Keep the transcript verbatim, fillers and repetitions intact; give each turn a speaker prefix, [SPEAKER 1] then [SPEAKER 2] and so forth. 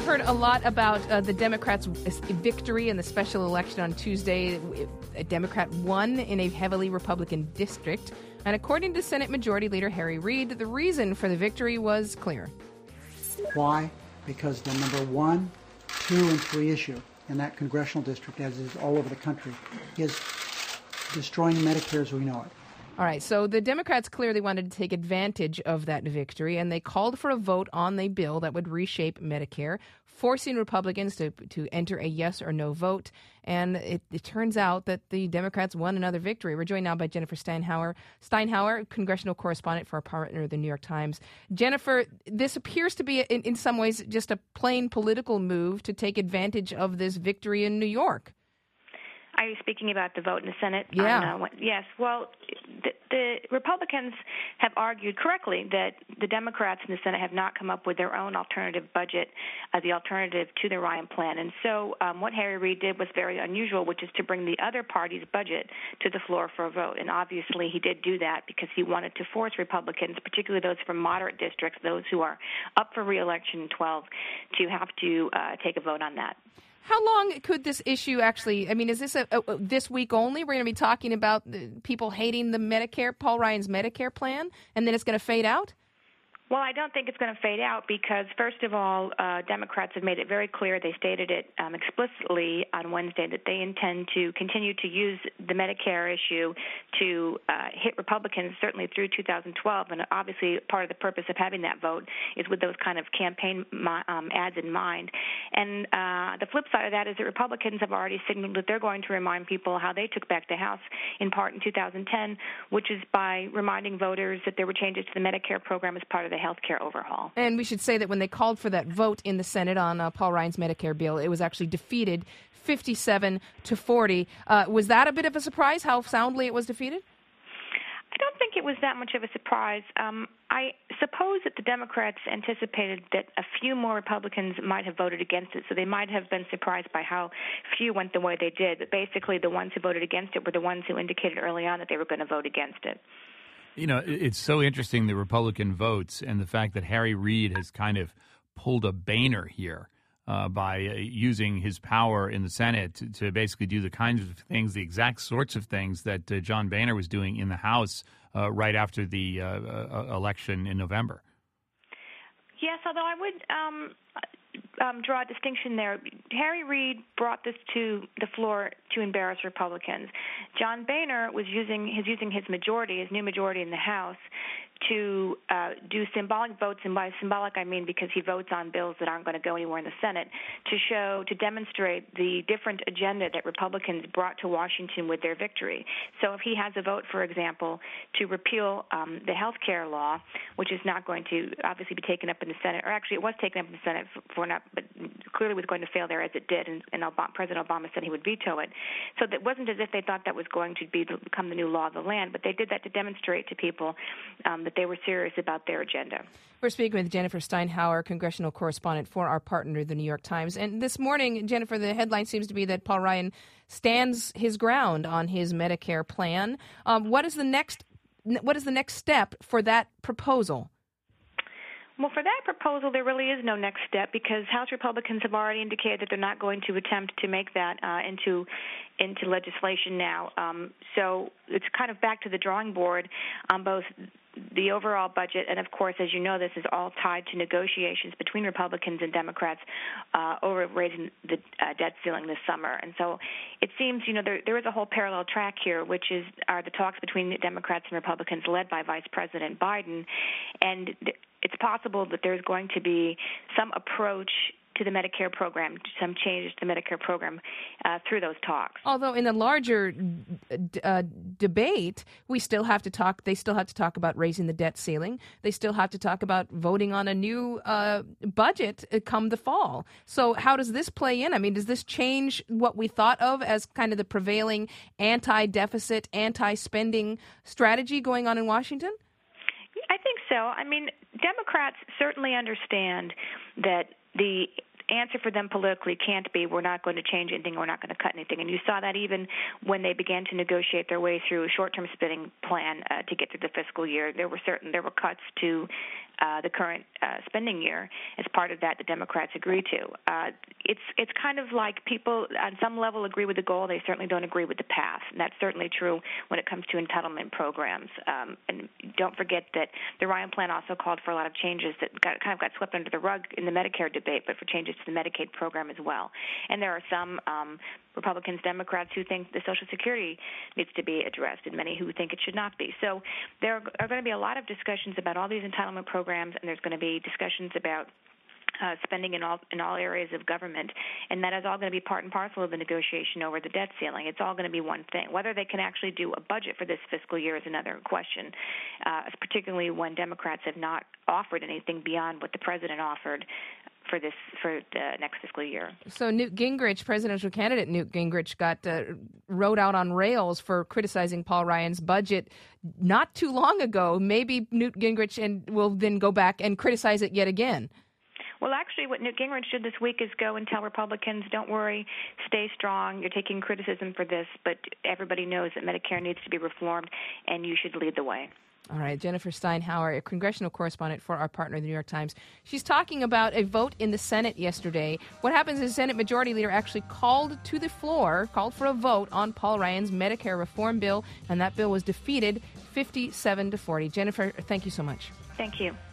[SPEAKER 1] heard a lot about uh, the Democrats' victory in the special election on Tuesday. A Democrat won in a heavily Republican district. And according to Senate Majority Leader Harry Reid, the reason for the victory was clear.
[SPEAKER 2] Why? Because the number one, two, and three issue in that congressional district, as is all over the country, is destroying Medicare as we know it.
[SPEAKER 1] All right, so the Democrats clearly wanted to take advantage of that victory, and they called for a vote on the bill that would reshape Medicare, forcing Republicans to to enter a yes or no vote. And it, it turns out that the Democrats won another victory. We're joined now by Jennifer Steinhauer, Steinhauer, congressional correspondent for our partner, the New York Times. Jennifer, this appears to be, in, in some ways, just a plain political move to take advantage of this victory in New York.
[SPEAKER 3] Are you speaking about the vote in the Senate?
[SPEAKER 1] Yeah.
[SPEAKER 3] On, uh, what, yes. Well, the, the Republicans have argued correctly that the Democrats in the Senate have not come up with their own alternative budget, uh, the alternative to the Ryan plan. And so um, what Harry Reid did was very unusual, which is to bring the other party's budget to the floor for a vote. And obviously he did do that because he wanted to force Republicans, particularly those from moderate districts, those who are up for re-election in twelve, to have to uh, take a vote on that.
[SPEAKER 1] How long could this issue actually, I mean, is this a, a, this week only? We're going to be talking about the people hating the Medicare, Paul Ryan's Medicare plan, and then it's going to fade out?
[SPEAKER 3] Well, I don't think it's going to fade out because, first of all, uh, Democrats have made it very clear, they stated it um, explicitly on Wednesday, that they intend to continue to use the Medicare issue to uh, hit Republicans certainly through two thousand twelve. And obviously part of the purpose of having that vote is with those kind of campaign um, ads in mind. And uh, the flip side of that is that Republicans have already signaled that they're going to remind people how they took back the House in part in two thousand ten, which is by reminding voters that there were changes to the Medicare program as part of the health care overhaul.
[SPEAKER 1] And we should say that when they called for that vote in the Senate on uh, Paul Ryan's Medicare bill, it was actually defeated fifty-seven to forty. Uh, was that a bit of a surprise, how soundly it was defeated?
[SPEAKER 3] I don't think it was that much of a surprise. Um, I suppose that the Democrats anticipated that a few more Republicans might have voted against it, so they might have been surprised by how few went the way they did. But basically, the ones who voted against it were the ones who indicated early on that they were going to vote against it.
[SPEAKER 4] You know, it's so interesting, the Republican votes, and the fact that Harry Reid has kind of pulled a Boehner here uh, by uh, using his power in the Senate to, to basically do the kinds of things, the exact sorts of things that uh, John Boehner was doing in the House uh, right after the uh, uh, election in November.
[SPEAKER 3] Yes, although I would um, um, draw a distinction there. Harry Reid brought this to the floor to embarrass Republicans. John Boehner was using his using his majority, his new majority in the House, to uh, do symbolic votes, and by symbolic I mean because he votes on bills that aren't going to go anywhere in the Senate, to show, to demonstrate the different agenda that Republicans brought to Washington with their victory. So if he has a vote, for example, to repeal um, the health care law, which is not going to obviously be taken up in the Senate, or actually it was taken up in the Senate for, for not, but clearly was going to fail there as it did, and, and Obama, President Obama said he would veto it. So it wasn't as if they thought that was going to be become the new law of the land, but they did that to demonstrate to people um, that they were serious about their agenda.
[SPEAKER 1] We're speaking with Jennifer Steinhauer, congressional correspondent for our partner, the New York Times. And this morning, Jennifer, the headline seems to be that Paul Ryan stands his ground on his Medicare plan. Um, what is the next? What is the next step for that proposal?
[SPEAKER 3] Well, for that proposal, there really is no next step because House Republicans have already indicated that they're not going to attempt to make that uh, into into legislation now. Um, so it's kind of back to the drawing board on both the overall budget, and of course, as you know, this is all tied to negotiations between Republicans and Democrats uh, over raising the uh, debt ceiling this summer. And so it seems, you know, there, there is a whole parallel track here, which is are the talks between the Democrats and Republicans led by Vice President Biden. And th- it's possible that there's going to be some approach to the Medicare program, some changes to the Medicare program uh, through those talks.
[SPEAKER 1] Although in a larger uh, debate, we still have to talk, they still have to talk about raising the debt ceiling. They still have to talk about voting on a new uh, budget come the fall. So how does this play in? I mean, does this change what we thought of as kind of the prevailing anti-deficit, anti-spending strategy going on in Washington?
[SPEAKER 3] I think so. I mean, Democrats certainly understand that the answer for them politically can't be we're not going to change anything, we're not going to cut anything. And you saw that even when they began to negotiate their way through a short-term spending plan uh, to get through the fiscal year. There were certain there were cuts to uh, the current uh, spending year. As part of that, the Democrats agree to. Uh, it's it's kind of like people on some level agree with the goal. They certainly don't agree with the path, and that's certainly true when it comes to entitlement programs. Um, and don't forget that the Ryan plan also called for a lot of changes that got, kind of got swept under the rug in the Medicare debate, but for changes to the Medicaid program as well. And there are some um, Republicans, Democrats who think the Social Security needs to be addressed, and many who think it should not be. So there are going to be a lot of discussions about all these entitlement programs, and there's going to be discussions about Uh, spending in all in all areas of government, and that is all going to be part and parcel of the negotiation over the debt ceiling. It's all going to be one thing. Whether they can actually do a budget for this fiscal year is another question, uh, particularly when Democrats have not offered anything beyond what the president offered for this for the next fiscal year.
[SPEAKER 1] So Newt Gingrich, presidential candidate Newt Gingrich, got uh, rode out on rails for criticizing Paul Ryan's budget not too long ago. Maybe Newt Gingrich and will then go back and criticize it yet again.
[SPEAKER 3] Well, actually, what Newt Gingrich did this week is go and tell Republicans, don't worry, stay strong. You're taking criticism for this, but everybody knows that Medicare needs to be reformed, and you should lead the way.
[SPEAKER 1] All right, Jennifer Steinhauer, a congressional correspondent for our partner, the New York Times. She's talking about a vote in the Senate yesterday. What happens is the Senate Majority Leader actually called to the floor, called for a vote on Paul Ryan's Medicare reform bill, and that bill was defeated fifty-seven to forty. Jennifer, thank you so much.
[SPEAKER 3] Thank you.